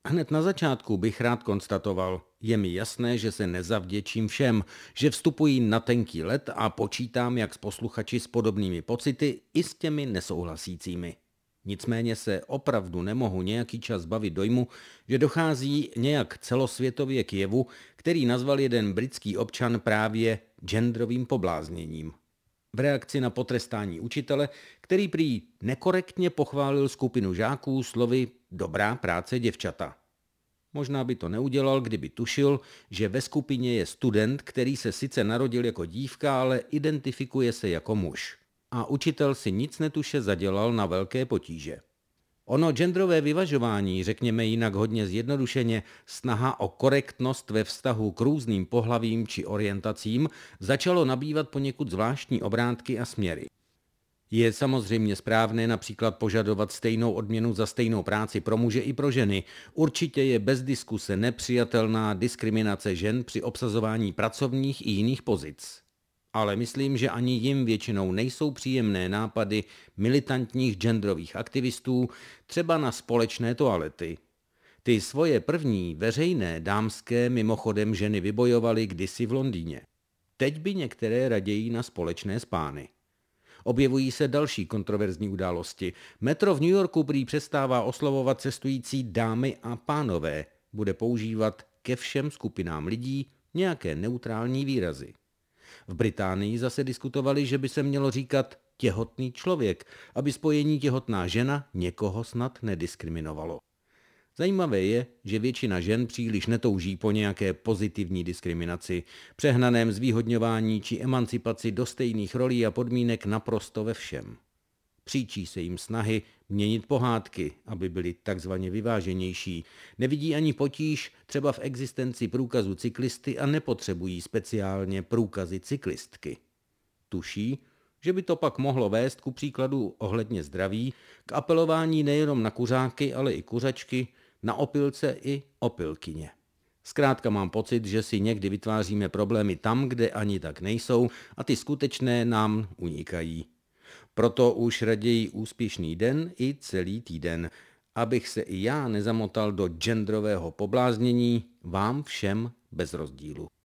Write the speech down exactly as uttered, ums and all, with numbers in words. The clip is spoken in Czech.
Hned na začátku bych rád konstatoval, je mi jasné, že se nezavděčím všem, že vstupují na tenký led a počítám jak s posluchači s podobnými pocity i s těmi nesouhlasícími. Nicméně se opravdu nemohu nějaký čas bavit dojmu, že dochází nějak celosvětově k jevu, který nazval jeden britský občan právě genderovým poblázněním. V reakci na potrestání učitele, který prý nekorektně pochválil skupinu žáků slovy dobrá práce děvčata. Možná by to neudělal, kdyby tušil, že ve skupině je student, který se sice narodil jako dívka, ale identifikuje se jako muž. A učitel si nic netuše zadělal na velké potíže. Ono genderové vyvažování, řekněme jinak hodně zjednodušeně, snaha o korektnost ve vztahu k různým pohlavím či orientacím, začalo nabývat poněkud zvláštní obrátky a směry. Je samozřejmě správné například požadovat stejnou odměnu za stejnou práci pro muže i pro ženy. Určitě je bez diskuse nepřijatelná diskriminace žen při obsazování pracovních i jiných pozic. Ale myslím, že ani jim většinou nejsou příjemné nápady militantních genderových aktivistů, třeba na společné toalety. Ty svoje první veřejné dámské mimochodem ženy vybojovaly kdysi v Londýně. Teď by některé raději na společné spány. Objevují se další kontroverzní události. Metro v New Yorku prý přestává oslovovat cestující dámy a pánové. Bude používat ke všem skupinám lidí nějaké neutrální výrazy. V Británii zase diskutovali, že by se mělo říkat těhotný člověk, aby spojení těhotná žena někoho snad nediskriminovalo. Zajímavé je, že většina žen příliš netouží po nějaké pozitivní diskriminaci, přehnaném zvýhodňování či emancipaci do stejných rolí a podmínek naprosto ve všem. Příčí se jim snahy měnit pohádky, aby byly takzvaně vyváženější. Nevidí ani potíž třeba v existenci průkazu cyklisty a nepotřebují speciálně průkazy cyklistky. Tuší, že by to pak mohlo vést ku příkladu ohledně zdraví, k apelování nejenom na kuřáky, ale i kuřačky, na opilce i opilkyně. Zkrátka mám pocit, že si někdy vytváříme problémy tam, kde ani tak nejsou a ty skutečné nám unikají. Proto už raději úspěšný den i celý týden, abych se i já nezamotal do genderového pobláznění vám všem bez rozdílu.